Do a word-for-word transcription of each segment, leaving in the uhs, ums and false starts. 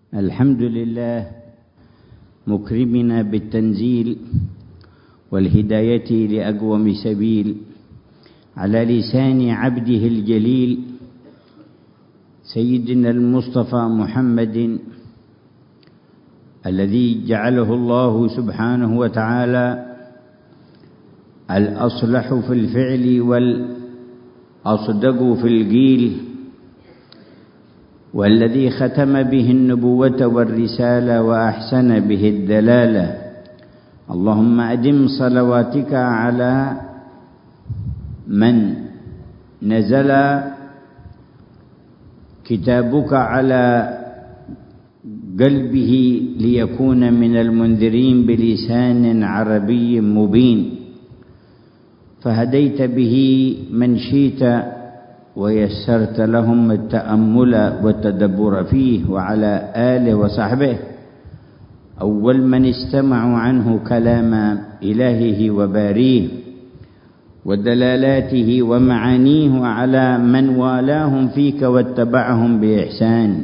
الحمد لله مكرمنا بالتنزيل والهداية لأقوم سبيل على لسان عبده الجليل سيدنا المصطفى محمد الذي جعله الله سبحانه وتعالى الأصلح في الفعل والأصدق في القيل، والذي ختم به النبوة والرسالة وأحسن به الدلالة. اللهم أدم صلواتك على من نزل كتابك على قلبه ليكون من المنذرين بلسان عربي مبين، فهديت به من شئت ويسرت لهم التأمل والتدبر فيه، وعلى آله وصحبه أول من استمعوا عنه كلام إلهه وباريه ودلالاته ومعانيه، وعلى من والاهم فيك واتبعهم بإحسان،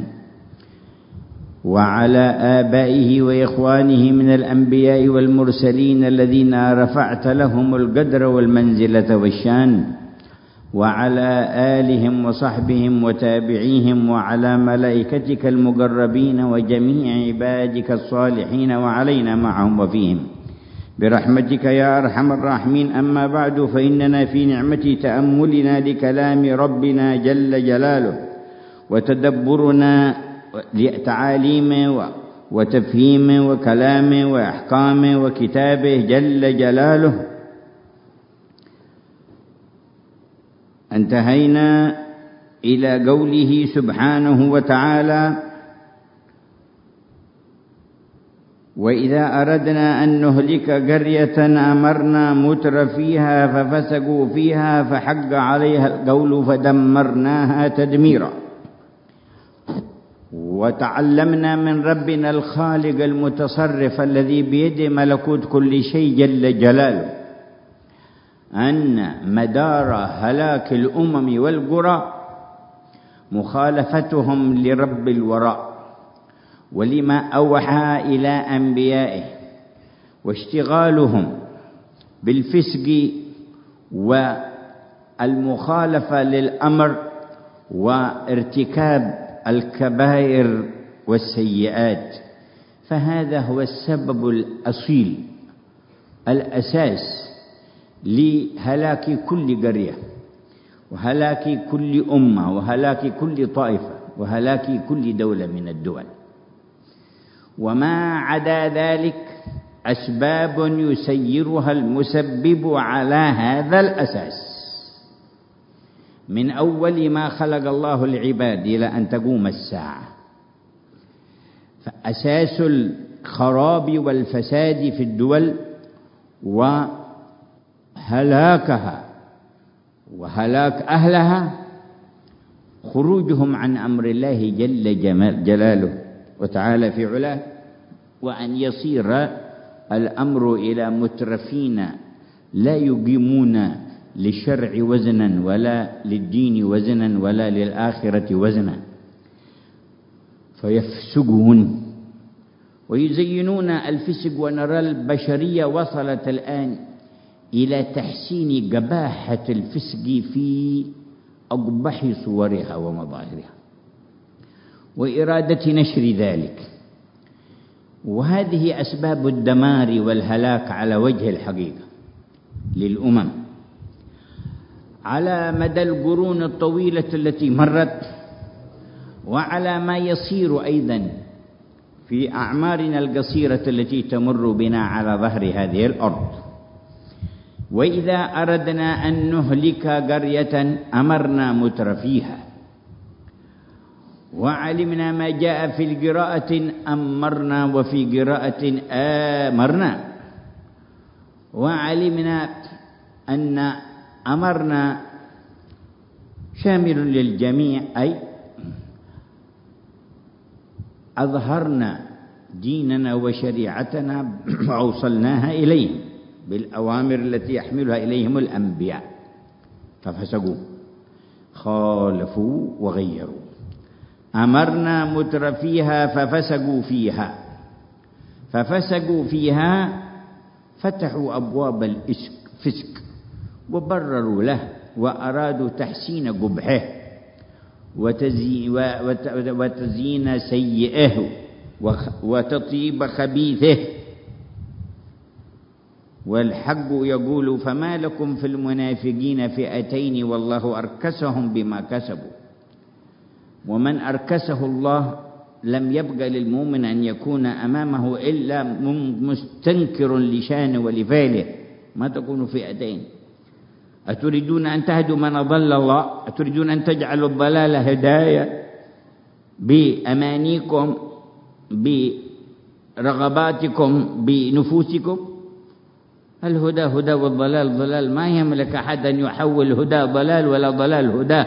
وعلى آبائه وإخوانه من الأنبياء والمرسلين الذين رفعت لهم القدر والمنزلة والشان، وعلى آلهم وصحبهم وتابعيهم، وعلى ملائكتك المقربين وجميع عبادك الصالحين، وعلينا معهم وفيهم برحمتك يا أرحم الراحمين. أما بعد، فإننا في نعمة تأملنا لكلام ربنا جل جلاله وتدبرنا لتعاليمه وتفهيمه وكلامه وأحكامه وكتابه جل جلاله، انتهينا إلى قوله سبحانه وتعالى: وإذا أردنا أن نهلك قرية أمرنا متر فيها ففسقوا فيها فحق عليها القول فدمرناها تدميرا. وتعلمنا من ربنا الخالق المتصرف الذي بيده ملكوت كل شيء جل جلاله أن مدار هلاك الأمم والقرى مخالفتهم لرب الوراء ولما أوحى إلى أنبيائه، واشتغالهم بالفسق والمخالفة للأمر وارتكاب الكبائر والسيئات. فهذا هو السبب الأصيل الأساس لهلاك كل قرية وهلاك كل أمة وهلاك كل طائفة وهلاك كل دولة من الدول. وما عدا ذلك أسباب يسيرها المسبب على هذا الأساس من أول ما خلق الله العباد إلى أن تقوم الساعة. فأساس الخراب والفساد في الدول وهلاكها وهلاك أهلها خروجهم عن أمر الله جل جلاله وتعالى في علاه، وأن يصير الأمر إلى مترفين لا يقيمون للشرع وزنا ولا للدين وزنا ولا للآخرة وزنا، فيفسقون ويزينون الفسق. ونرى البشرية وصلت الآن إلى تحسين قباحة الفسق في أقبح صورها ومظاهرها وإرادة نشر ذلك. وهذه أسباب الدمار والهلاك على وجه الحقيقة للأمم على مدى القرون الطويلة التي مرت، وعلى ما يصير أيضا في أعمارنا القصيرة التي تمر بنا على ظهر هذه الأرض. وإذا أردنا أن نهلك قرية أمرنا متر فيها، وعلمنا ما جاء في القراءة أمرنا وفي قراءة آمرنا، وعلمنا أن أمرنا شامل للجميع، أي أظهرنا ديننا وشريعتنا وأوصلناها إليهم بالأوامر التي يحملها إليهم الأنبياء، ففسقوا خالفوا وغيروا. أمرنا مترفيها ففسقوا فيها. ففسقوا فيها فتحوا أبواب الفسق وبرروا له وأرادوا تحسين قبحه وتزيين سيئه وتطيب خبيثه. والحق يقول: فما لكم في المنافقين فئتين والله أركسهم بما كسبوا. ومن أركسه الله لم يبق للمؤمن أن يكون أمامه إلا مستنكر لشانه ولفعله. ما تكون فئتين. أتريدون أن تهدوا من أضل الله؟ أتريدون أن تجعلوا الضلال هداية بأمانيكم برغباتكم بنفوسكم؟ الهدى هدى والضلال ضلال. ما يملك أحد أن يحول هدى ضلال ولا ضلال هدى.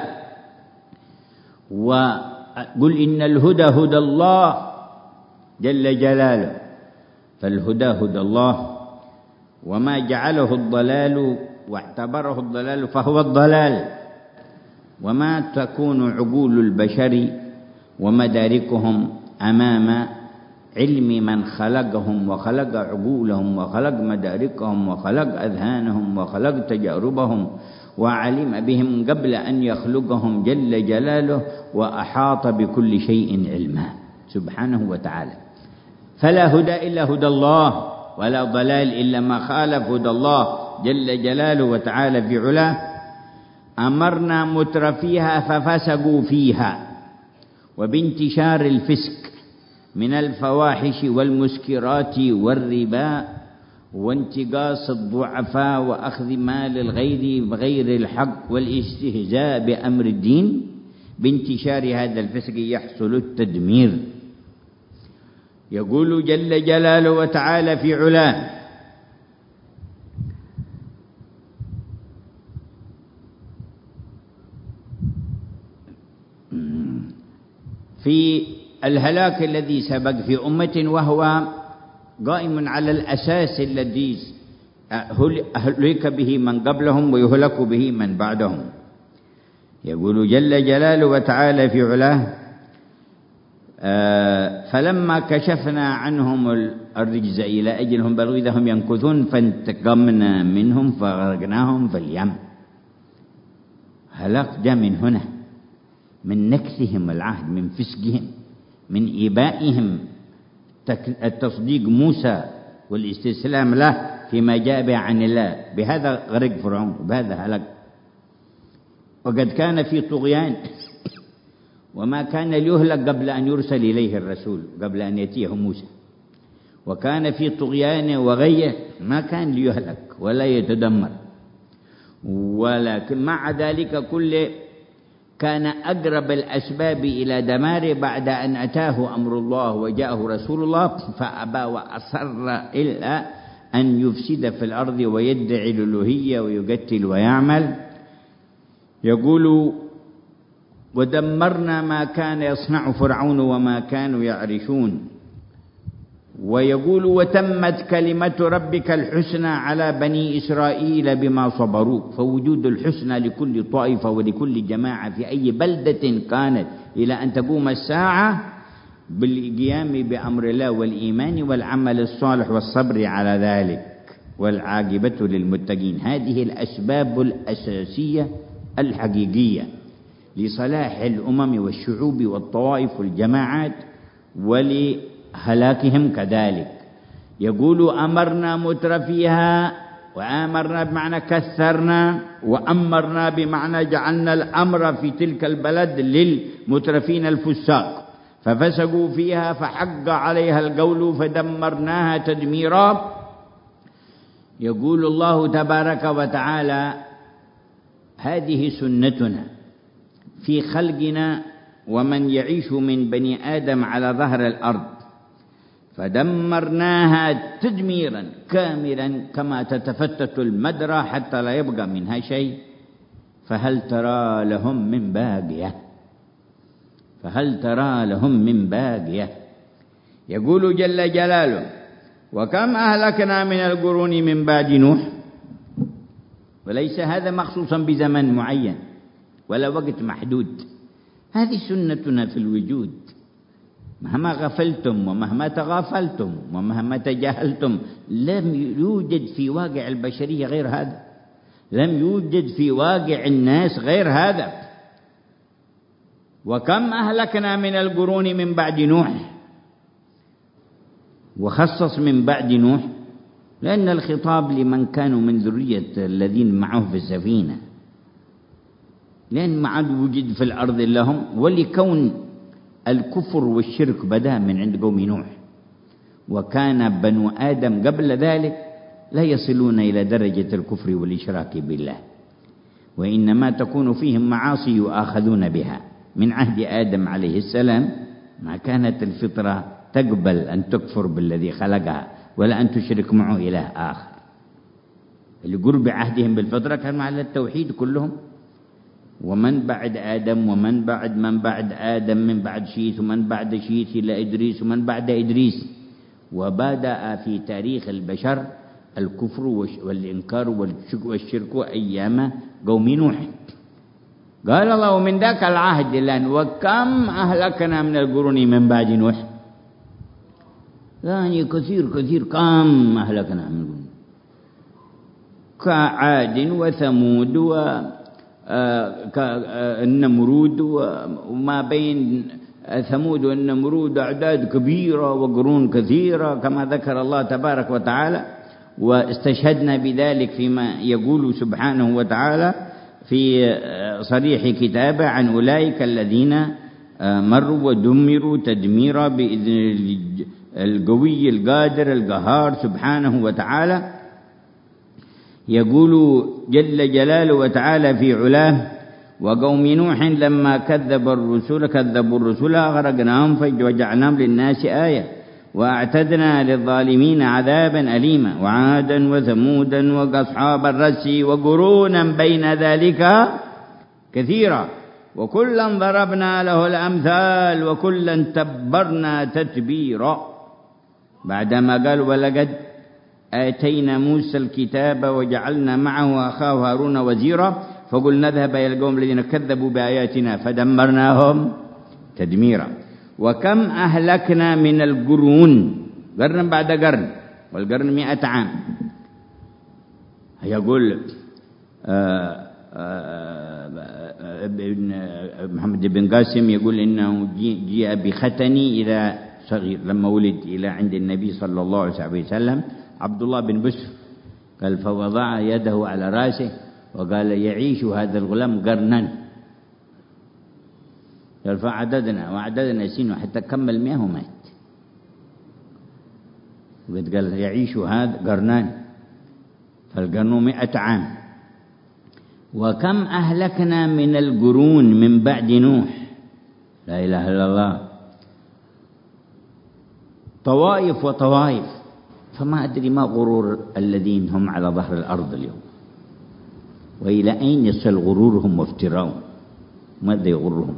وقل إن الهدى هدى الله جل جلاله. فالهدى هدى الله، وما جعله الضلال واعتبره الضلال فهو الضلال. وما تكون عقول البشر ومداركهم أمام علم من خلقهم وخلق عقولهم وخلق مداركهم وخلق أذهانهم وخلق تجاربهم وعلم بهم قبل أن يخلقهم جل جلاله وأحاط بكل شيء علما سبحانه وتعالى. فلا هدى إلا هدى الله، ولا ضلال إلا ما خالف هدى الله جل جلاله وتعالى في علاه. أمرنا مترفيها ففسقوا فيها. وبانتشار الفسق من الفواحش والمسكرات والربا وانتقاص الضعفاء وأخذ مال الغير بغير الحق والاستهزاء بأمر الدين، بانتشار هذا الفسق يحصل التدمير. يقول جل جلاله وتعالى في علاه: في الهلاك الذي سبق في أمة وهو قائم على الأساس الذي هلك به من قبلهم ويهلك به من بعدهم. يقول جل جلاله وتعالى في علاه: فلما كشفنا عنهم الرجز إلى أجلهم بلغوا إذا هم ينكثون فانتقمنا منهم فغرقناهم في اليم. هلاك جاء من هنا، من نكثهم العهد، من فسقهم، من إبائهم التصديق موسى والاستسلام له فيما جاء به عن الله. بهذا غرق فرعون وبهذا هلك. وقد كان في طغيان وما كان ليهلك قبل أن يرسل إليه الرسول، قبل أن يأتيه موسى. وكان في طغيان وغيه ما كان ليهلك ولا يتدمر، ولكن مع ذلك كله كان أقرب الأسباب إلى دماره بعد أن أتاه أمر الله وجاءه رسول الله، فأبى وأصر إلا أن يفسد في الأرض ويدعي الألوهية ويقتل ويعمل. يقول: ودمرنا ما كان يصنع فرعون وما كانوا يعرشون. ويقول: وتمت كلمة ربك الحسنى على بني إسرائيل بما صبروا. فوجود الحسنى لكل طائفة ولكل جماعة في أي بلدة كانت إلى أن تقوم الساعة بالقيام بأمر الله والإيمان والعمل الصالح والصبر على ذلك، والعاقبة للمتقين. هذه الأسباب الأساسية الحقيقية لصلاح الأمم والشعوب والطوائف والجماعات ولهلاكهم كذلك. يقول: أمرنا مترفيها. وآمرنا بمعنى كثرنا، وأمرنا بمعنى جعلنا الأمر في تلك البلد للمترفين الفساق. ففسقوا فيها فحق عليها القول فدمرناها تدميرا. يقول الله تبارك وتعالى: هذه سنتنا في خلقنا ومن يعيش من بني آدم على ظهر الأرض، فدمرناها تدميرا كاملا كما تتفتت المدرة حتى لا يبقى منها شيء. فهل ترى لهم من باقية؟ فهل ترى لهم من باقية؟ يقول جل جلاله: وكم أهلكنا من القرون من بعد نوح. وليس هذا مخصوصا بزمن معين ولا وقت محدود، هذه سنتنا في الوجود، مهما غفلتم ومهما تغافلتم ومهما تجاهلتم لم يوجد في واقع البشرية غير هذا، لم يوجد في واقع الناس غير هذا. وكم أهلكنا من القرون من بعد نوح، وخصص من بعد نوح لأن الخطاب لمن كانوا من ذرية الذين معه في السفينة، لأن ما عاد وجد في الأرض لهم، ولكون الكفر والشرك بدأ من عند قوم نوح، وكان بنو آدم قبل ذلك لا يصلون إلى درجة الكفر والإشراك بالله، وإنما تكون فيهم معاصي يؤاخذون بها. من عهد آدم عليه السلام ما كانت الفطرة تقبل أن تكفر بالذي خلقها ولا أن تشرك معه إله آخر. لقرب عهدهم بالفطرة كانوا على التوحيد كلهم، ومن بعد آدم ومن بعد من بعد آدم من بعد شيث ومن بعد شيث إلى إدريس ومن بعد إدريس. وبدأ في تاريخ البشر الكفر والإنكار والشرك أيام قوم نوح. قال الله من ذاك العهد الآن وكم أهلكنا من القرون من بعد نوح، يعني كثير كثير كم أهلكنا من القرون، كعاد وثمود والنمرود، وما بين ثمود والنمرود أعداد كبيرة وقرون كثيرة كما ذكر الله تبارك وتعالى. واستشهدنا بذلك فيما يقول سبحانه وتعالى في صريح كتابه عن أولئك الذين مروا ودمروا تدميرا بإذن القوي القادر القهار سبحانه وتعالى. يقول جل جلاله وتعالى في علاه وقوم نوح لما كذب الرسل كذبوا الرسل أغرقناهم وجعلناهم للناس آية وأعتدنا للظالمين عذابا أليما وعادا وثمودا وأصحاب الرس وقرونا بين ذلك كثيرا وكلا ضربنا له الأمثال وكلا تبرنا تتبيرا. بعدما قال ولقد آتينا موسى الكتاب وجعلنا معه أخاه هارون وزيرا فقلنا نذهب إلى القوم الذين كذبوا بآياتنا فدمرناهم تدميرا. وكم أهلكنا من القرون، قرن بعد قرن، والقرن مئة عام. يقول آآ آآ محمد بن قاسم يقول إنه جاء بختني إلى صغير لما ولد إلى عند النبي صلى الله عليه وسلم عبد الله بن بسر، قال فوضع يده على رأسه وقال يعيش هذا الغلام قرنا، قال فعددنا وعددنا سنه حتى كمل مئة ومات، وقد قال يعيش هذا قرنان فالقرن مئة عام. وكم أهلكنا من القرون من بعد نوح، لا إله إلا الله، طوائف وطوائف، فما أدري ما غرور الذين هم على ظهر الأرض اليوم، وإلى أين يصل غرورهم وافتراؤهم، ماذا يغرهم؟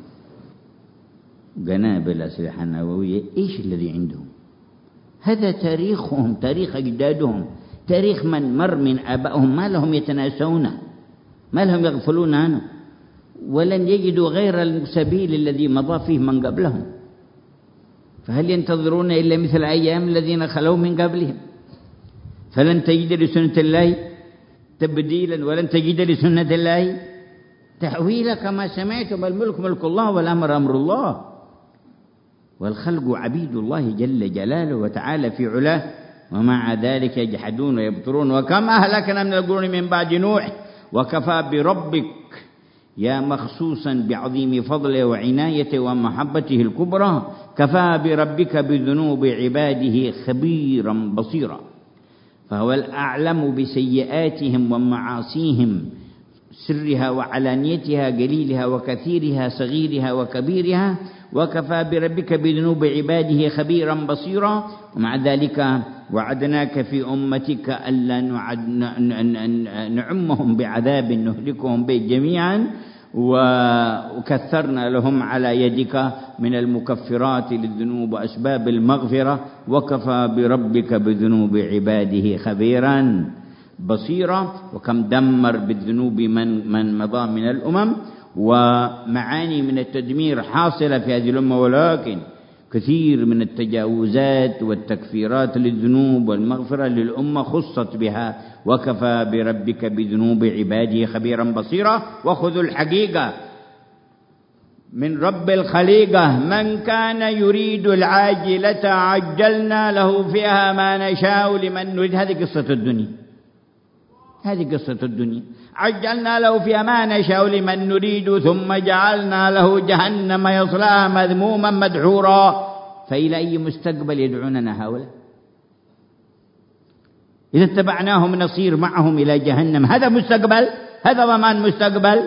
قنابل أسلحة نووية، إيش الذي عندهم؟ هذا تاريخهم، تاريخ أجدادهم، تاريخ من مر من آبائهم، ما لهم يتناسونه، ما لهم يغفلون عنه، ولن يجدوا غير السبيل الذي مضى فيه من قبلهم. فهل ينتظرون إلا مثل أيام الذين خلوا من قبلهم؟ فلن تجد لسنة الله تبديلا ولن تجد لسنة الله تحويلا. كما سمعتم الملك ملك الله والأمر أمر الله والخلق عبيد الله جل جلاله وتعالى في علاه، ومع ذلك يجحدون ويبطرون. وكم أهلكنا من القرون من بعد نوح وكفى بربك يا مخصوصا بعظيم فضله وعنايته ومحبته الكبرى، كفى بربك بذنوب عباده خبيرا بصيرا. فهو الأعلم بسيئاتهم ومعاصيهم سرها وعلانيتها، قليلها وكثيرها، صغيرها وكبيرها، وكفى بربك بذنوب عباده خبيرا بصيرا. ومع ذلك وعدناك في أمتك ألا نعمهم بعذاب نهلكهم به جميعا، وكثرنا لهم على يدك من المكفرات للذنوب وأسباب المغفرة، وكفى بربك بذنوب عباده خبيرا بصيرا. وكم دمر بالذنوب من من مضى من الأمم، ومعاني من التدمير حاصلة في هذه الأمة، ولكن كثير من التجاوزات والتكفيرات للذنوب والمغفرة للأمة خصت بها. وكفى بربك بذنوب عباده خبيرا بصيرا. وخذوا الحقيقة من رب الخليقة: من كان يريد العاجلة عجلنا له فيها ما نشاء لمن نريد. هذه قصة الدنيا، هذه قصة الدنيا. عجلنا له فيها ما نشاء لمن نريد ثم جعلنا له جهنم يصلاها مذموما مدحورا. فإلى أي مستقبل يدعوننا هؤلاء؟ إذا اتبعناهم نصير معهم إلى جهنم. هذا مستقبل؟ هذا ضمان مستقبل؟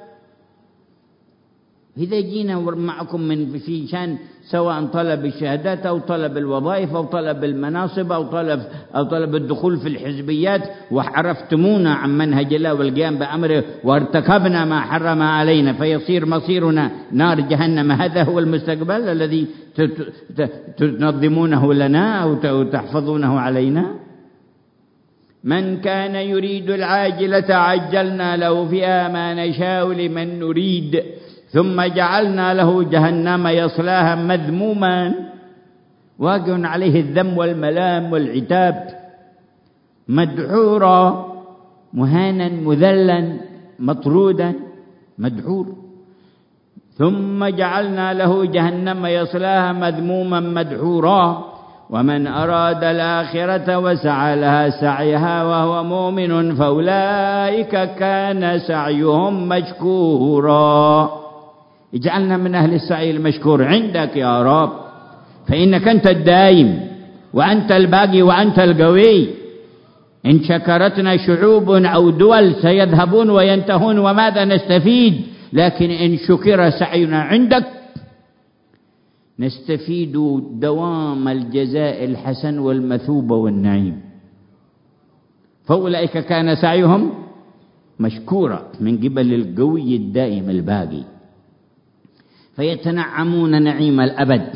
إذا جينا معكم من في شان سواء طلب الشهادات أو طلب الوظائف أو طلب المناصب أو طلب أو طلب الدخول في الحزبيات، وعرفتمونا عن منهج الله والقيام بأمره وارتكبنا ما حرم علينا فيصير مصيرنا نار جهنم، هذا هو المستقبل الذي تنظمونه لنا أو تحفظونه علينا؟ من كان يريد العاجلة عجلنا له فيها ما نشاء لمن نريد ثم جعلنا له جهنم يصلاها مذموما، واقع عليه الذم والملام والعتاب، مدحورا، مهانا مذلا مطرودا مدحور. ثم جعلنا له جهنم يصلاها مذموما مدحورا. ومن أراد الآخرة وسعى لها سعيها وهو مؤمن فأولئك كان سعيهم مشكورا. اجعلنا من أهل السعي المشكور عندك يا رب، فإنك أنت الدائم وأنت الباقي وأنت القوي. إن شكرتنا شعوب أو دول سيذهبون وينتهون، وماذا نستفيد؟ لكن إن شكر سعينا عندك نستفيد دوام الجزاء الحسن والمثوبة والنعيم. فأولئك كان سعيهم مشكورا من قبل القوي الدائم الباقي، فيتنعمون نعيم الأبد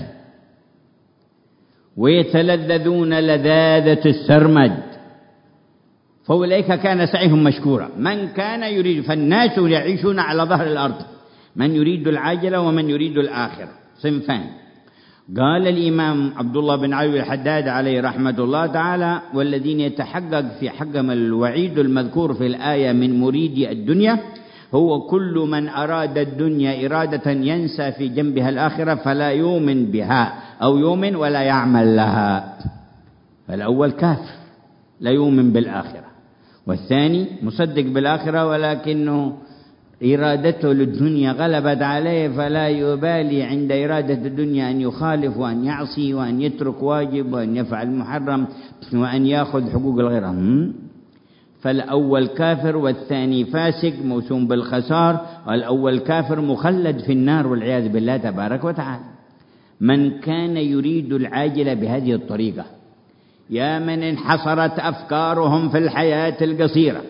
ويتلذذون لذاذة السرمد. فأولئك كان سعيهم مشكورا. من كان يريد، فالناس يعيشون على ظهر الأرض، من يريد العاجلة ومن يريد الآخرة، صنفان. قال الإمام عبد الله بن علي الحداد عليه رحمة الله تعالى: والذين يتحقق في حقهم الوعيد المذكور في الآية من مريدي الدنيا هو كل من أراد الدنيا إرادة ينسى في جنبها الآخرة فلا يؤمن بها أو يؤمن ولا يعمل لها. فالأول كافر لا يؤمن بالآخرة، والثاني مصدق بالآخرة ولكنه إرادته للدنيا غلبت عليه فلا يبالي عند إرادة الدنيا أن يخالف وأن يعصي وأن يترك واجب وأن يفعل محرم وأن يأخذ حقوق الغير. فالأول كافر والثاني فاسق موسوم بالخسار. الأول كافر مخلد في النار والعياذ بالله تبارك وتعالى. من كان يريد العاجلة بهذه الطريقة، يا من انحصرت أفكارهم في الحياة القصيرة،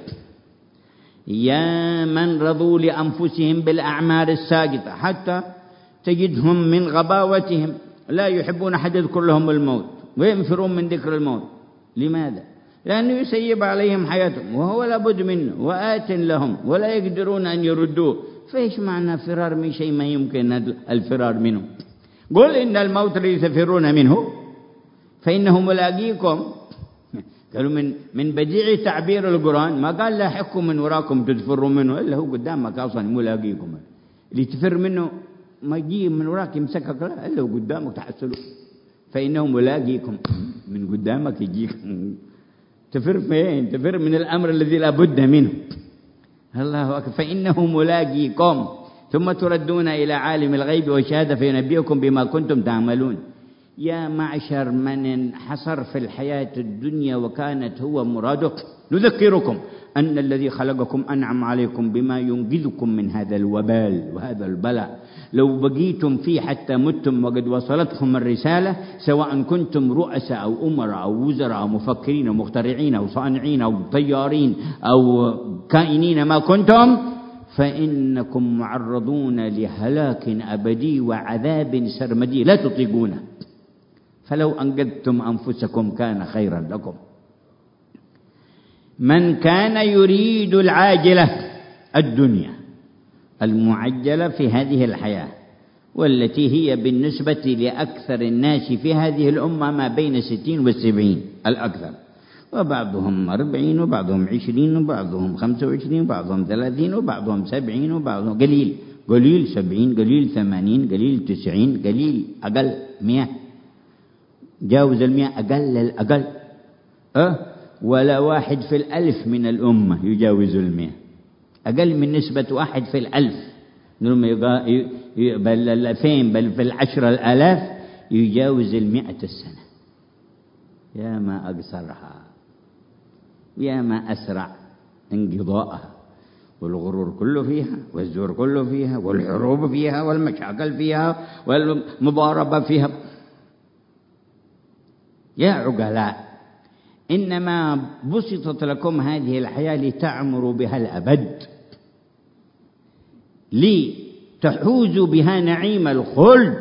يا من رضوا لأنفسهم بالأعمار الساقطة، حتى تجدهم من غباوتهم لا يحبون أحد يذكر لهم الموت وينفرون من ذكر الموت. لماذا؟ لأنه يسيب عليهم حياتهم وهو لابد منه وآت لهم ولا يقدرون أن يردوه. فإيش معنى فرار من شيء ما يمكن الفرار منه؟ قل إن الموت الذي تفرون منه فإنه ملاقيكم. قالوا من من بديع تعبير القرآن ما قال لاحقكم من وراكم تفروا منه، إلا هو قدامك أصلا ملاقيكم. اللي تفر منه ما يجي من وراك يمسكك، لا، إلا هو قدامك تحصله. فإنه ملاقيكم، من قدامك يجيك. تفر فين؟ تفر من الأمر الذي لا بد منه. الله أكبر. فإنه ملاقيكم ثم تردون إلى عالم الغيب والشهادة فينبئكم بما كنتم تعملون. يا معشر من انحصر في الحياة الدنيا وكانت هو مراده، نذكركم أن الذي خلقكم أنعم عليكم بما ينقذكم من هذا الوبال وهذا البلاء. لو بقيتم فيه حتى متم وقد وصلتكم الرسالة، سواء كنتم رؤساء أو أمراء أو وزراء أو مفكرين أو مخترعين أو صانعين أو طيارين أو كائنين ما كنتم، فإنكم معرضون لهلاك أبدي وعذاب سرمدي لا تطيقونه. فلو أنقذتم أنفسكم كان خيرا لكم. من كان يريد العاجلة الدنيا المعجلة في هذه الحياة، والتي هي بالنسبة لأكثر الناس في هذه الأمة ما بين ستين والسبعين الأكثر، وبعضهم أربعين وبعضهم عشرين وبعضهم خمسة وعشرين وبعضهم ثلاثين وبعضهم سبعين وبعضهم قليل قليل سبعين قليل ثمانين قليل تسعين قليل أقل مئة، جاوز المئة أقل الأقل أه؟ ولا واحد في الألف من الأمة يجاوز المئة، أقل من نسبة واحد في الألف، بل الألفين بل في العشر الآلاف يجاوز المئة السنة. يا ما أقصرها، يا ما أسرع انقضاءها، والغرور كله فيها، والزور كله فيها، والحروب فيها، والمشاكل فيها، والمضاربة فيها. يا عقلاء، إنما بسطت لكم هذه الحياة لتعمروا بها الأبد، لتحوزوا بها نعيم الخلد،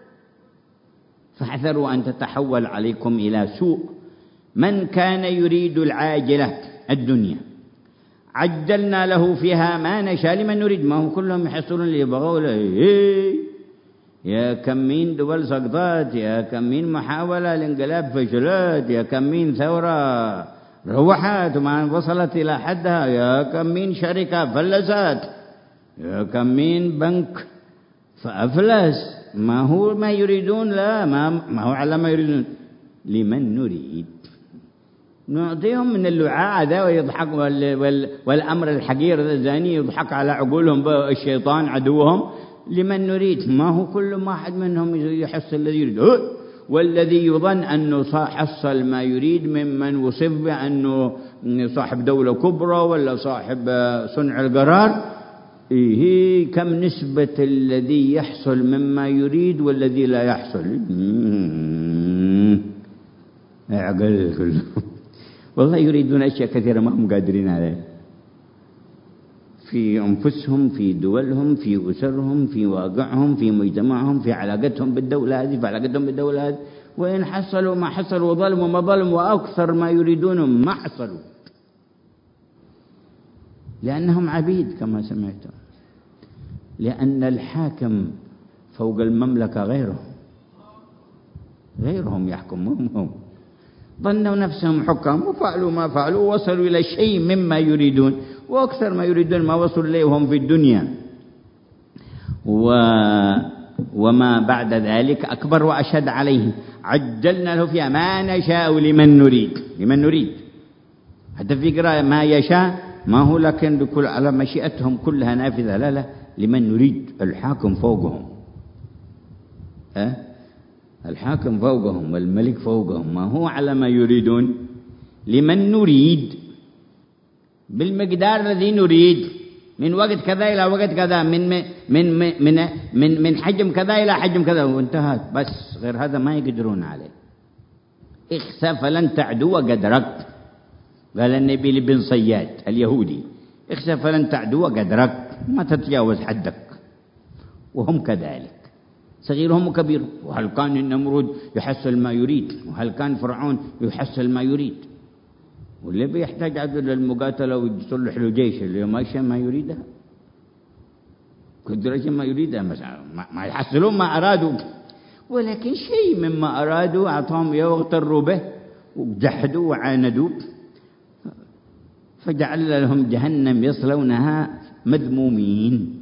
فاحذروا أن تتحول عليكم إلى سوء. من كان يريد العاجلة الدنيا عجلنا له فيها ما نشاء لمن نريد. ما هم كلهم يحصلون اللي يبغوا له. إيه يا كم من دول سقطت، يا كم من محاولة لانقلاب فشلت، يا كم من ثورة روحت وما وصلت إلى حدها، يا كم من شركة فلست، يا كم من بنك فأفلس. ما هو ما يريدون، لا ما, ما هو على ما يريدون. لمن نريد نعطيهم من اللعاء ذا ويضحك، وال وال والأمر الحقير الزاني يضحك على عقولهم الشيطان عدوهم. لمن نريد، ما هو كل واحد منهم يحصل الذي يريد، والذي يظن أنه حصل ما يريد ممن وصف بأنه صاحب دولة كبرى ولا صاحب صنع القرار. إيه كم نسبة الذي يحصل مما يريد والذي لا يحصل؟ عقل كله. والله يريدون أشياء كثيرة ما هم قادرين عليها، في أنفسهم، في دولهم، في أسرهم، في واقعهم، في مجتمعهم، في علاقتهم بالدولة هذه، في علاقتهم بالدولة هذه. وإن حصلوا ما حصلوا وظلموا ما ظلموا، وأكثر ما يريدون ما حصلوا، لأنهم عبيد كما سمعتم. لأن الحاكم فوق المملكة غيرهم، غيرهم يحكمهم هم. ظنوا نفسهم حكام وفعلوا ما فعلوا ووصلوا إلى شيء مما يريدون، وأكثر ما يريدون ما وصلوا إليه وهم في الدنيا. و... وما بعد ذلك أكبر وأشد عليهم. عجلنا له فيها ما نشاء لمن نريد. لمن نريد حتى في قراءة ما يشاء، ما هو لكن بكل على مشيئتهم كلها نافذة، لا لا، لمن نريد. الحاكم فوقهم، أه؟ الحاكم فوقهم والملك فوقهم، ما هو على ما يريدون. لمن نريد بالمقدار الذي نريد، من وقت كذا إلى وقت كذا، من من من من من, من حجم كذا إلى حجم كذا، وانتهت. بس غير هذا ما يقدرون عليه. اخسى فلن تعدو قدرك، قال النبي لابن صياد اليهودي، اخسى فلن تعدو قدرك، ما تتجاوز حدك. وهم كذلك، صغيرهم وكبيرهم. وهل كان النمرود يحصل ما يريد؟ وهل كان فرعون يحصل ما يريد؟ واللي بيحتاج عدل للمقاتلة ويصلح له جيش اللي ما يشاء ما يريدها، قدر ما يريدها، ما يحصلون ما أرادوا، ولكن شيء مما أرادوا أعطاهم يغتروا به وجحدوا وعاندوا، فجعل لهم جهنم يصلونها مذمومين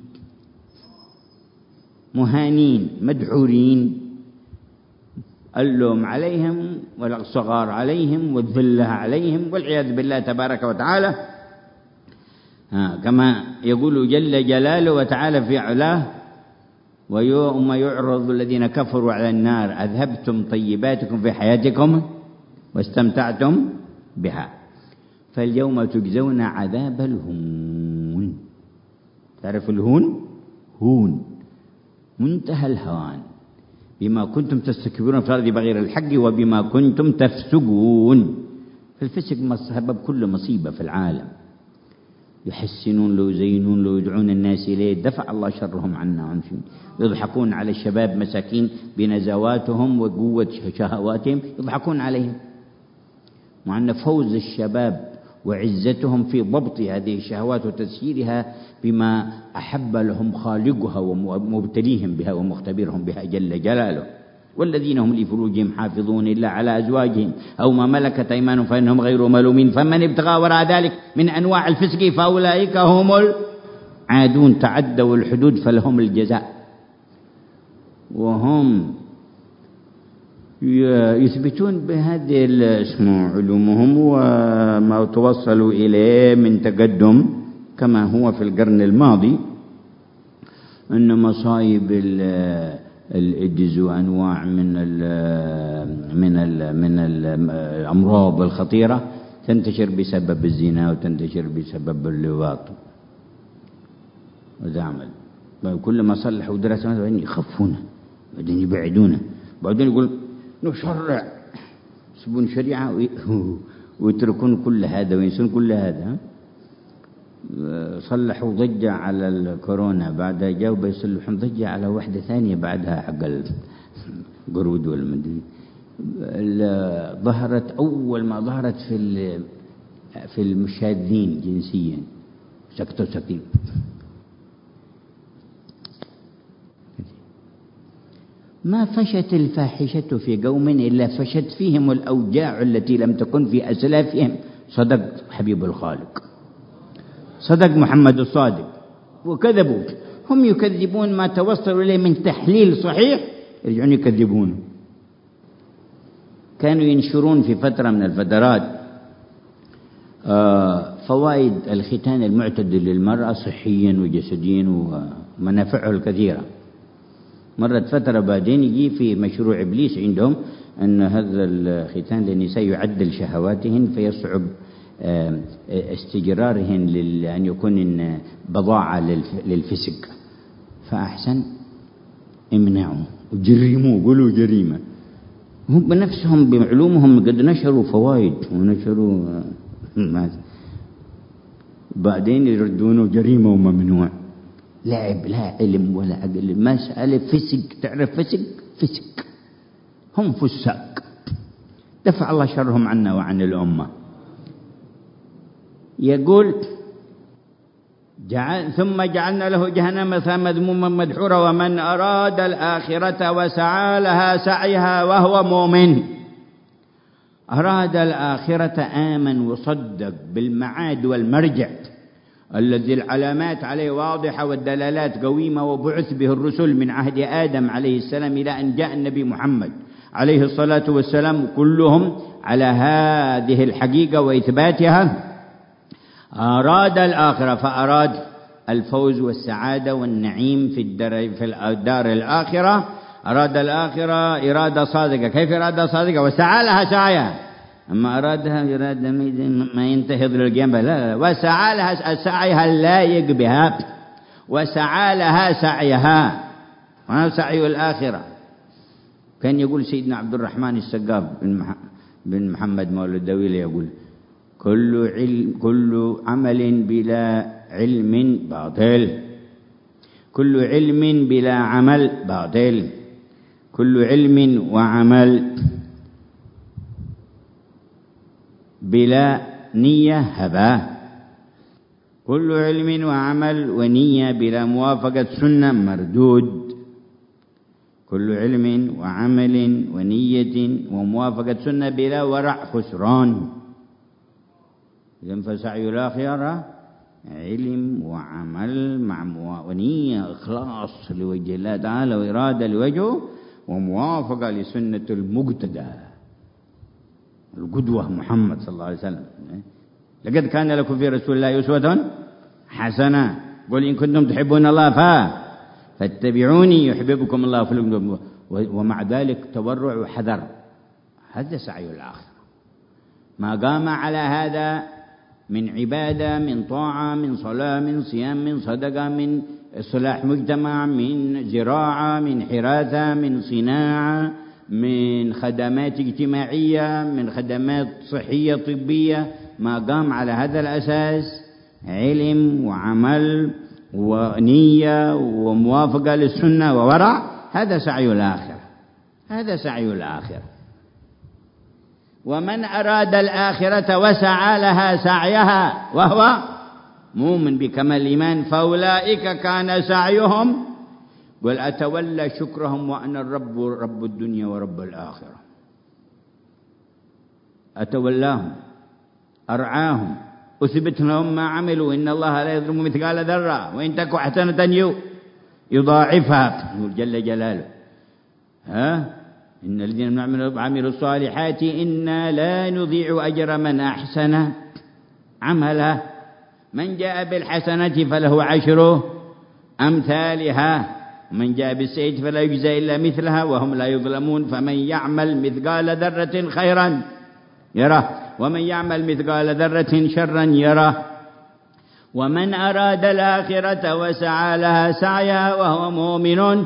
مهانين مدحورين، اللوم عليهم والصغار عليهم والذلة عليهم والعياذ بالله تبارك وتعالى. ها كما يقول جل جلاله وتعالى في علاه: ويوم يعرض الذين كفروا على النار أذهبتم طيباتكم في حياتكم واستمتعتم بها فاليوم تجزون عذاب الهون. تعرف الهون؟ هون منتهى الهوان، بما كنتم تستكبرون في الأرض بغير الحق وبما كنتم تفسقون. فالفسق سبب كل مصيبة في العالم، يحسنون له يزينون له يدعون الناس إليه، دفع الله شرهم عنا عنهم. يضحكون على الشباب مساكين بنزواتهم وقوة شهواتهم، يضحكون عليهم، مع أن فوز الشباب وعزتهم في ضبط هذه الشهوات وتسييرها بما أحب لهم خالقها ومبتليهم بها ومختبرهم بها جل جلاله. والذين هم لفروجهم حافظون إلا على أزواجهم أو ما ملكت أيمانهم فإنهم غير ملومين فمن ابتغى وراء ذلك من أنواع الفسق فأولئك هم العادون تعدوا الحدود فلهم الجزاء. وهم يثبتون بهذه اسمه علومهم وما توصلوا إليه من تقدم كما هو في القرن الماضي أن مصايب الإيدز وأنواع من ال من ال من الأمراض الخطيرة تنتشر بسبب الزنا وتنتشر بسبب اللواط. وذا عمل كل ما صلحوا دراسة بعدين يخفونه بعدين يبعدونه بعدين يقول نشرع يسبون شريعة ويتركون كل هذا وينسون كل هذا. صلحوا ضجة على الكورونا بعدها جاوا بيصلحون ضجة على واحدة ثانية بعدها حق القرود والمدري. ظهرت أول ما ظهرت في في المشاذين جنسيا سكتوا سكتين. ما فشت الفاحشة في قوم إلا فشت فيهم الأوجاع التي لم تكن في أسلافهم. صدق حبيب الخالق، صدق محمد الصادق، وكذبوا. هم يكذبون ما توصلوا إليه من تحليل صحيح يرجعون يكذبون. كانوا ينشرون في فترة من الفترات فوائد الختان المعتدل للمرأة صحيا وجسديا ومنافعه الكثيرة. مرت فترة بعدين يجي في مشروع إبليس عندهم أن هذا الختان للنساء يعدل شهواتهن فيصعب استجرارهن لأن يكون بضاعة للفسق، فأحسن امنعوا وجرموا قولوا جريمة. هم بنفسهم بعلومهم قد نشروا فوائد ونشروا بعدين يردونه جريمة وممنوع. لعب لا علم ولا عقل، مسألة فسق. تعرف فسق؟ فسق، هم فساق. دفع الله شرهم عنا وعن الأمة. يقول جعل ثم جعلنا له جهنم مذموما مدحورا ومن أراد الآخرة وسعى لها سعيها وهو مؤمن. أراد الآخرة آمن وصدق بالمعاد والمرجع الذي العلامات عليه واضحة والدلالات قويمة وبعث به الرسل من عهد آدم عليه السلام إلى أن جاء النبي محمد عليه الصلاة والسلام كلهم على هذه الحقيقة وإثباتها. أراد الآخرة فأراد الفوز والسعادة والنعيم في الدار, في الدار الآخرة. أراد الآخرة إرادة صادقة. كيف إرادة صادقة؟ وسعى لها سعيها. أما أرادها إرادة ما ينتهض للجنب لا, لا وسعى لها سعيها اللايق بها وسعى لها سعيها وهذا سعي الآخرة. كان يقول سيدنا عبد الرحمن السقاف بن محمد مولى الدويلة يقول كل علم كل عمل بلا علم باطل، كل علم بلا عمل باطل، كل علم وعمل بلا نية هباه، كل علم وعمل ونية بلا موافقة سنة مردود، كل علم وعمل ونية وموافقة سنة بلا ورع خسران. إذن فسعي الآخرة علم وعمل مع ونية إخلاص لوجه الله تعالى وإرادة لوجهه وموافقة لسنة المقتدى القدوة محمد صلى الله عليه وسلم. لقد كان لكم في رسول الله أسوة حسنة قل إن كنتم تحبون الله فا فاتبعوني يحببكم الله في القلوب. ومع ذلك تورع وحذر. هذا سعي الآخرة. ما قام على هذا من عبادة من طاعة من صلاة من صيام من صدقة من إصلاح مجتمع من زراعة من حراثة من صناعة من خدمات اجتماعية من خدمات صحية طبية، ما قام على هذا الأساس علم وعمل ونية وموافقة للسنة وورع، هذا سعي الآخرة. هذا سعي الآخرة. ومن أراد الآخرة وسعى لها سعيها وهو مؤمن بكمال الإيمان فأولئك كان سعيهم قل أتولى شكرهم وأنا الرب رب الدنيا ورب الآخرة. أتولاهم أرعاهم أثبت لهم ما عملوا إن الله لا يظلم مثقال ذرة وإن تك حسنة يضاعفها جل جلاله. ها إن الذين عملوا الصالحات إنا لا نضيع أجر من أحسن عملا. من جاء بالحسنة فله عشر أمثالها ومن جاء بالسيئة فلا يجزى إلا مثلها وهم لا يظلمون. فمن يعمل مثقال ذرة خيرا يره ومن يعمل مثقال ذرة شرا يره. ومن أراد الآخرة وسعى لها سعيها وهو مؤمن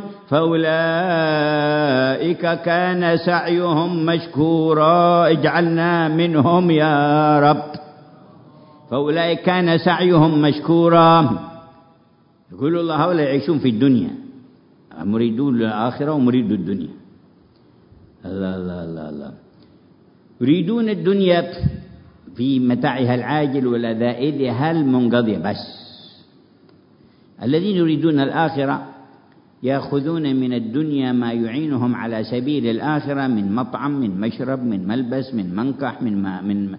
فأولئك كان سعيهم مشكورا اجعلنا منهم يا رب. فأولئك كان سعيهم مشكورا. يقول الله هؤلاء يعيشون في الدنيا مريدون الآخرة ومريدوا الدنيا. الله الله الله الله يريدون الدنيا في متاعها العاجل ولذائذها المنقضية بس. الذين يريدون الآخرة يأخذون من الدنيا ما يعينهم على سبيل الآخرة من مطعم من مشرب من ملبس من منكح من من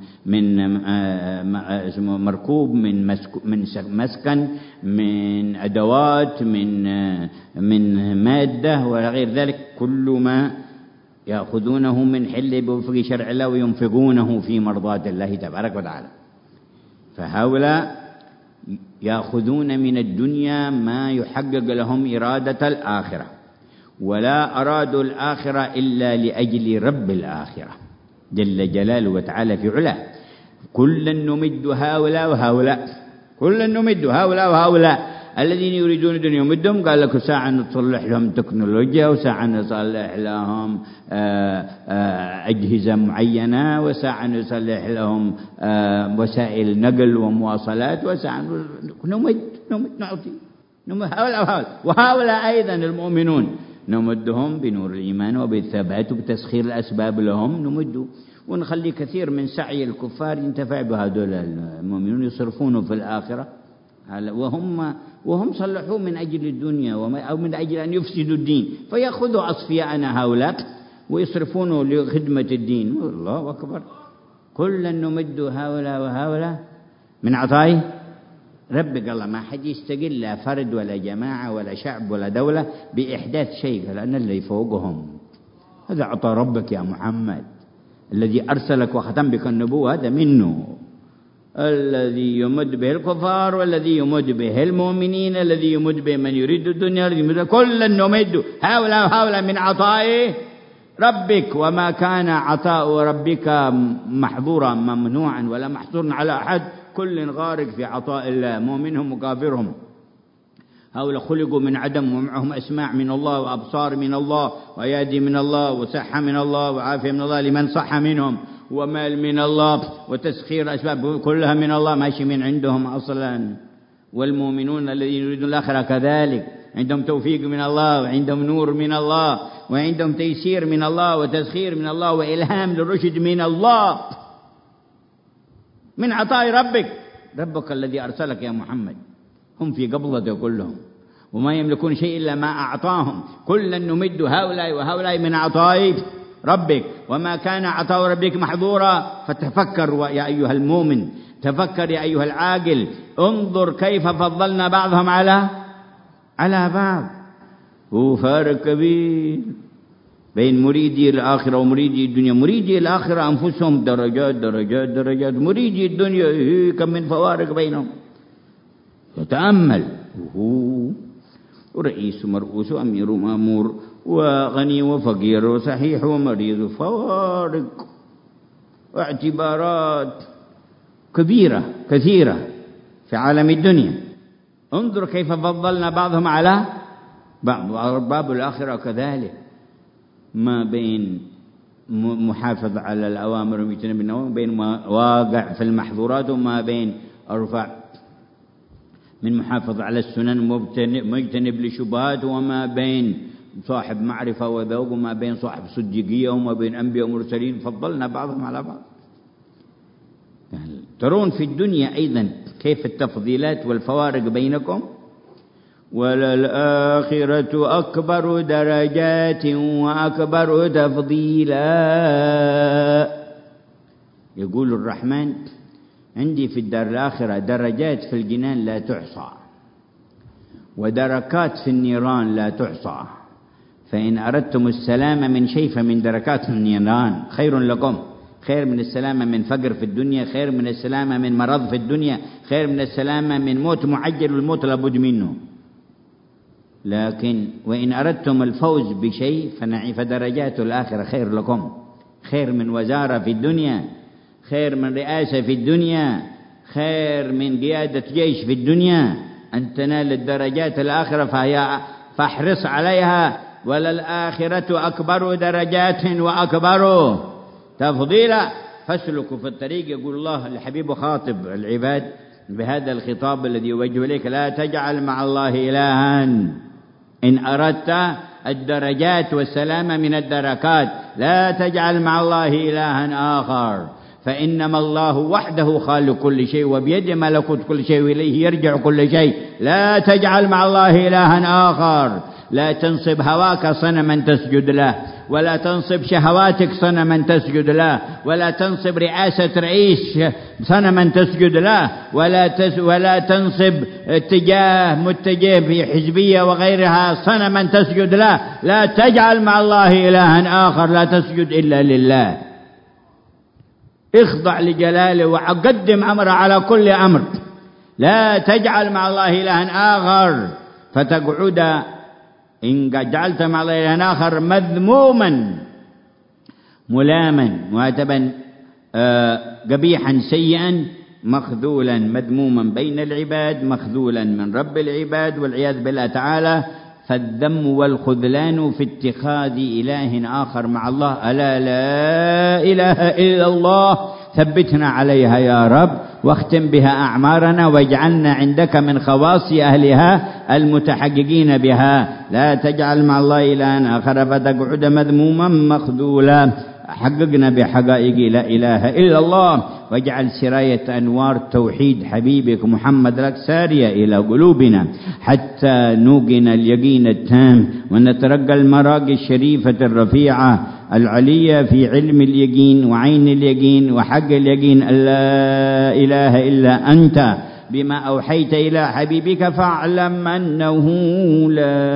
من مركوب من من مسكن من أدوات من من مادة وغير ذلك. كل ما يأخذونه من حل بوفق شرع الله وينفقونه في مرضات الله تبارك وتعالى. فهؤلاء يأخذون من الدنيا ما يحقق لهم إرادة الآخرة ولا أرادوا الآخرة إلا لأجل رب الآخرة جل جلاله وتعالى في علاه. كلا نمد هؤلاء وهؤلاء كلا نمد هؤلاء وهؤلاء. الذين يريدون الدنيا يمدهم قال لك ساعة نصلح لهم تكنولوجيا وساعة نصلح لهم أجهزة معينة وساعة نصلح لهم وسائل نقل ومواصلات وساعة نمد نمد نعطي نمد هؤلاء وهؤلاء. وهؤلاء أيضا المؤمنون نمدهم بنور الإيمان وبالثبات وبتسخير الأسباب لهم نمد ونخلي كثير من سعي الكفار ينتفع بهذول المؤمنون يصرفونه في الآخرة وهم وهم صلحوا من أجل الدنيا أو من أجل أن يفسدوا الدين فيأخذوا أصفياءنا هؤلاء ويصرفونه لخدمة الدين. الله أكبر. كلا نمد هؤلاء وهؤلاء من عطائه ربك. الله ما حد يستقل لا فرد ولا جماعة ولا شعب ولا دولة بإحداث شيء لأن اللي فوقهم هذا عطاء ربك يا محمد الذي أرسلك وختم بك النبوة هذا منه. الذي يمد به الكفار والذي يمد به المؤمنين الذي يمد به من يريد الدنيا الذي يمد كلا نمد هؤلاء وهؤلاء من عطاء ربك. وما كان عطاء ربك محظورا ممنوعا ولا محظورا على أحد. كل غارق في عطاء الله مؤمنهم وكافرهم. هؤلاء خلقوا من عدم ومعهم أسماع من الله وأبصار من الله وأيادي من الله وصحة من الله وعافية من الله لمن صح منهم ومال من الله وتسخير أسباب كلها من الله ماشي من عندهم أصلا. والمؤمنون الذين يريدون الآخرة كذلك عندهم توفيق من الله وعندهم نور من الله وعندهم تيسير من الله وتسخير من الله وإلهام للرشد من الله من عطاء ربك. ربك الذي أرسلك يا محمد هم في قبضته كلهم وما يملكون شيء إلا ما أعطاهم. كلا نمد هؤلاء وهؤلاء من عطاء ربك. وما كان عطاء ربك محظورا. فتفكر يا أيها المؤمن تفكر يا أيها العاقل انظر كيف فضلنا بعضهم على على بعض. وفارق كبير بين مريدي الآخرة ومريدي الدنيا. مريدي الآخرة أنفسهم درجات درجات درجات. مريدي الدنيا كم من فوارق بينهم. يتأمل وهو رئيس مرؤوس وأمير مأمور وغني وفقير وصحيح ومريض. فوارق واعتبارات كبيرة كثيرة في عالم الدنيا. انظر كيف فضلنا بعضهم على بعض. وأرباب الآخرة كذلك ما بين محافظ على الأوامر ومجتنب النواهي بين ما واقع في المحظورات وما بين أرفع من محافظ على السنن ومجتنب لشبهات وما بين صاحب معرفة وذوق، وما بين صاحب صديقية وما بين أنبياء ومرسلين، فضلنا بعضهم على بعض. ترون في الدنيا أيضا كيف التفضيلات والفوارق بينكم. وللآخرة أكبر درجات وأكبر تفضيلا. يقول الرحمن: عندي في الدار الآخرة درجات في الجنان لا تحصى، ودركات في النيران لا تحصى، فإن أردتم السلام من شيء فمن دركات النيران خير لكم. خير من السلامة من فقر في الدنيا، خير من السلامة من مرض في الدنيا، خير من السلامة من موت معجل، والموت لابد منه. لكن وإن أردتم الفوز بشيء فدرجات الآخرة خير لكم. خير من وزارة في الدنيا، خير من رئاسة في الدنيا، خير من قيادة جيش في الدنيا، أن تنال الدرجات الآخرة فهي فاحرص عليها. وللآخرة أكبر درجات وأكبر تفضيلا. فاسلكوا في الطريق. يقول الله لحبيب خاطب العباد بهذا الخطاب الذي يوجه إليك: لا تجعل مع الله إلها. إن أردت الدرجات والسلامة من الدركات لا تجعل مع الله إلها آخر، فإنما الله وحده خالق كل شيء، وبيده ملكوت كل شيء، وإليه يرجع كل شيء. لا تجعل مع الله إلها آخر. لا تنصب هواك صنما تسجد له، ولا تنصب شهواتك صنما تسجد له، ولا تنصب رئاسة رئيس صنما تسجد له، ولا تس ولا تنصب اتجاه متجه في حزبية وغيرها صنما تسجد له. لا تجعل مع الله إلها آخر، لا تسجد إلا لله. اخضع لجلاله وقدم أمر على كل أمر. لا تجعل مع الله إلها آخر فتقعد إن جعلت مع الله إلها آخر مذموما ملاما مؤدبا قبيحا سيئا مخذولا مذموما بين العباد، مخذولا من رب العباد والعياذ بالله تعالى. فالذم والخذلان في اتخاذ إله آخر مع الله. ألا لا إله إلا الله، ثبتنا عليها يا رب، واختم بها أعمارنا، واجعلنا عندك من خواص أهلها المتحققين بها. لا تجعل مع الله إلها آخر فتقعد مذموما مخذولا. حققنا بحقائق لا إله إلا الله، واجعل سراية أنوار توحيد حبيبك محمد لك سارية إلى قلوبنا حتى نوقن اليقين التام، ونترقى المراقي الشريفة الرفيعة العلية في علم اليقين وعين اليقين وحق اليقين. لا إله إلا أنت بما أوحيت إلى حبيبك فاعلم أنه لا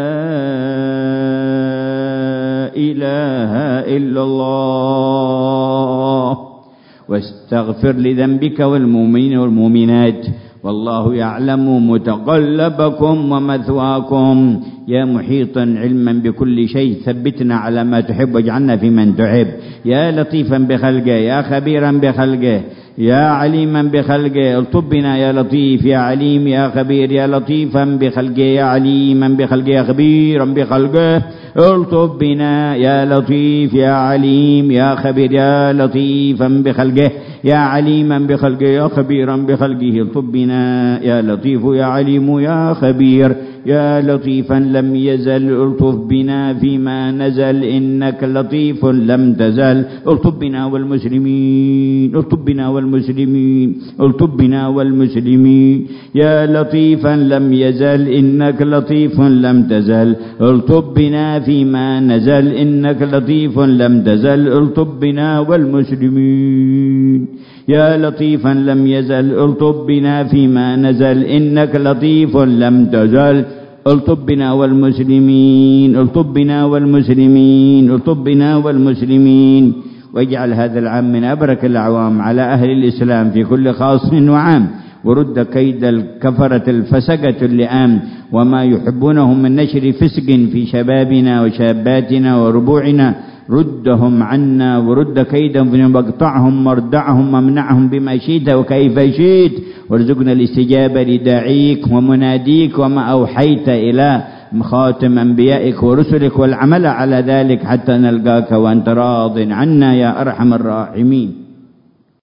إله إلا الله، واستغفر لذنبك والمؤمنين والمؤمنات، والله يعلم متقلبكم ومثواكم. يا محيطا علما بكل شيء ثبتنا على ما تحب واجعلنا في من تحب. يا لطيفا بخلقه، يا خبيرا بخلقه، يا عليما بخلقه. الطب بنا يا لطيف يا عليم يا خبير، يا لطيفا بخلقه يا عليما بخلقه يا خبيرا بخلقه. الطب بنا يا لطيف يا عليم يا خبير، يا لطيفا بخلقه يا عليما بخلقه يا خبيرا بخلقه. الطب بنا يا لطيف يا عليم يا خبير، يا لطيفا لم يزل. الطف بنا فيما نزل إنك لطيف لم تزل. الطف بنا والمسلمين، الطف بنا والمسلمين، الطف بنا والمسلمين. يا لطيفا لم يزل إنك لطيف لم تزل. الطف بنا فيما نزل إنك لطيف لم تزل. الطف بنا والمسلمين. يا لطيفا لم يزل. الطف بنا فيما نزل إنك لطيف لم تزل. الطف بنا والمسلمين، الطف بنا والمسلمين، الطف بنا والمسلمين. واجعل هذا العام من أبرك الأعوام على أهل الإسلام في كل خاص وعام، ورد كيد الكفرة الفسقة اللئام وما يحبونه من نشر فسق في شبابنا وشاباتنا وربوعنا. ردهم عنا ورد كيدهم، واقطعهم واردعهم وامنعهم بما شئت وكيف شئت، وارزقنا الاستجابة لداعيك ومناديك وما أوحيت إلى خاتم أنبيائك ورسلك، والعمل على ذلك حتى نلقاك وأنت راض عنا يا أرحم الراحمين.